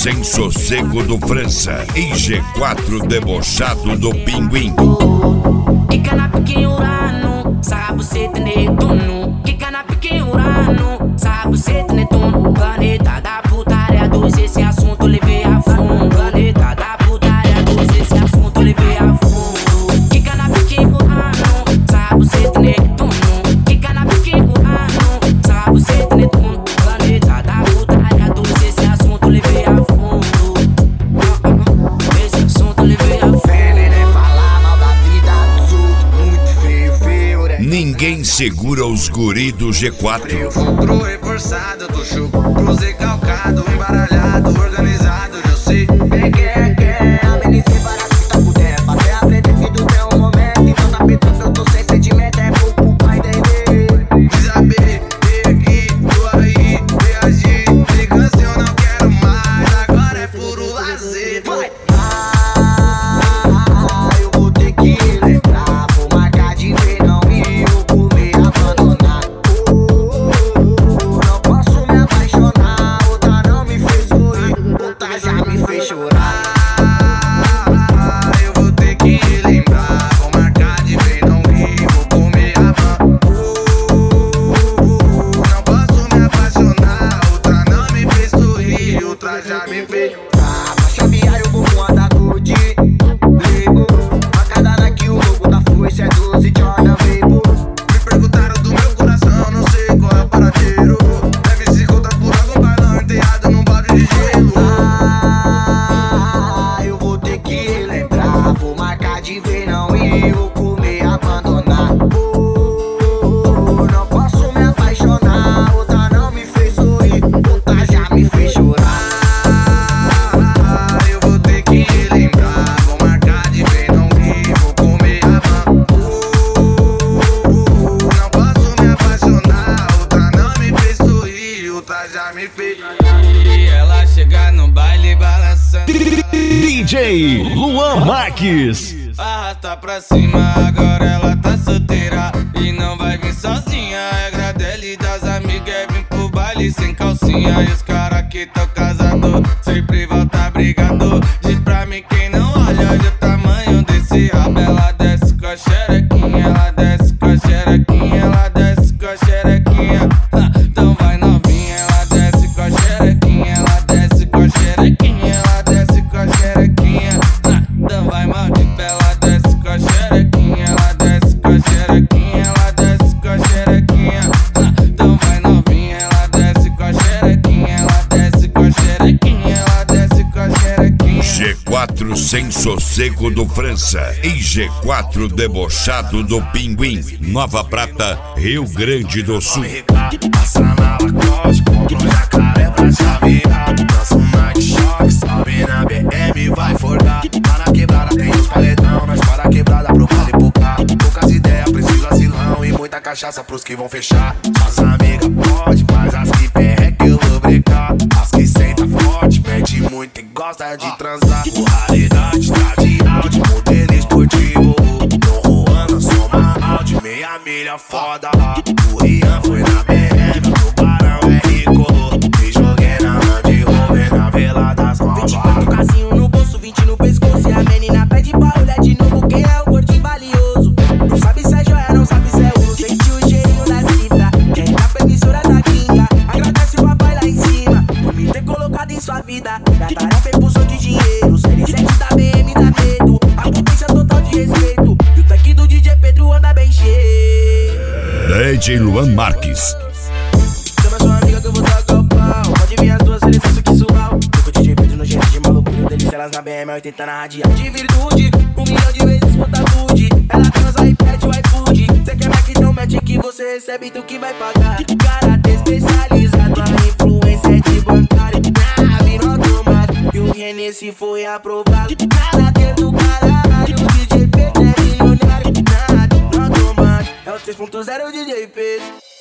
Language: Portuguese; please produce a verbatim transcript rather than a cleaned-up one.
Sem Sossego do França e G quatro debochado do Pinguim. Kika na pique urano, sabe você tem netuno. Kika na pique urano, sabe você tem netuno. Planeta da putaria dois, esse assunto levei a fundo. Planeta da putaria dois, esse assunto levei a fundo. Kika na pique urano, sabe você tem netuno. Kika na pique urano, sabe você tem netuno. Planeta da putaria dois, esse assunto levei a fundo. Esse assunto levei a fundo. Ninguém segura os guri do G quatro. Eu futuro reforçado, do chuco, cruzei calcado, embaralhado, organizado, eu sei. Quem quer, quer, a menina para se tá puder. Até aprender que tudo é um momento, então tá pitando, eu tô sem sentimento, é pouco pra entender. Desabei, peguei, tô aí, reagi, tem canção, não quero mais, agora é puro lazer. Vai! Ah, eu vou ter que lembrar, vou marcar de ver, não me já me veio. Ah, pra chavear eu vou andar curtir. Ligo, macadana que o logo da foice é doze Jordan Weibo. Me perguntaram do meu coração, não sei qual é o paradeiro. Deve se encontrar por algum balão enterrado num balde de gelo. Ah, eu vou ter que lembrar, vou marcar de ver, não e eu comer, abandonar. Oh, não posso me apaixonar, outra não me fez sorrir, outra já me fez chorar. E ela chega no baile balançando. D J Luan Marques. Arrasta pra cima, agora ela tá solteira e não vai vir sozinha. A regra dela e das amigas é vir pro baile sem calcinha. E os cara que tão casado sempre volta brigado. Diz pra mim quem não olha, olha o tamanho desse rabo. Ela desce com a xerequinha, ela desce com a xerequinha, ela desce com a xerequinha. Então vai novinha, ela desce com a xerequinha, ela desce com a xerequinha, ela desce com a xerequinha. Então vai maldita, ela desce com a xerequinha, ela desce com a xerequinha, ela desce com a xerequinha. Então vai novinha, ela desce com a xerequinha, ela desce com a xerequinha, ela desce com a xerequinha. G quatro Sem Sossego do França e G quatro debochado do Pinguim. Nova Prata, Rio Grande do Sul. Passa na Lacoste, compra um jacaré pra chavear. Dança um night shock, sobe na B M, vai forgar. Lá na quebrada tem os paletão, nós para a quebrada pro vale pro carro. Poucas ideias, preciso asilão e muita cachaça pros que vão fechar. Suas amigas pode, mas as que perreca eu vou brecar. As que senta forte, mete muito e gosta de transar. O raridade tá de Audi, modelo esportivo. Tô Juana, soma Audi, meia milha foda. O Rian foi na B M, o Barão é rico. Me joguei na Land Rover, na Vela das Novas. vinte e quatro casinho no bolso, vinte no pescoço. E a menina pede pra olhar de novo quem é o gordinho valioso. Não sabe se é joia, não sabe se é ouro. Sente o cheirinho da cifra, quem tá pra emissora da gringa. Agradece o papai lá em cima por me ter colocado em sua vida. Da tarefa é pulsão de dinheiro, série sete da B M dá medo. A potência total de respeito, e o tanque do D J Pedro anda bem cheio. D J Luan Marques. Chama sua amiga que eu vou tacar o pau. Pode vir as duas seleções, isso que suau. Tô com o D J Pedro no jeito de maluco. Delícia elas na B M oitenta na radial. De virtude, um milhão de vezes bota food. Ela transa e pede o iFood. Cê quer Mac, então mete que você recebe, tu que vai pagar. Caráter especializado, a influência é de bancário. Na vira automático, e o Hennessy foi aprovado. Caráter do caralho, o D J Pedro é milionário. Nada, no automático, é o três ponto zero D J Pedro.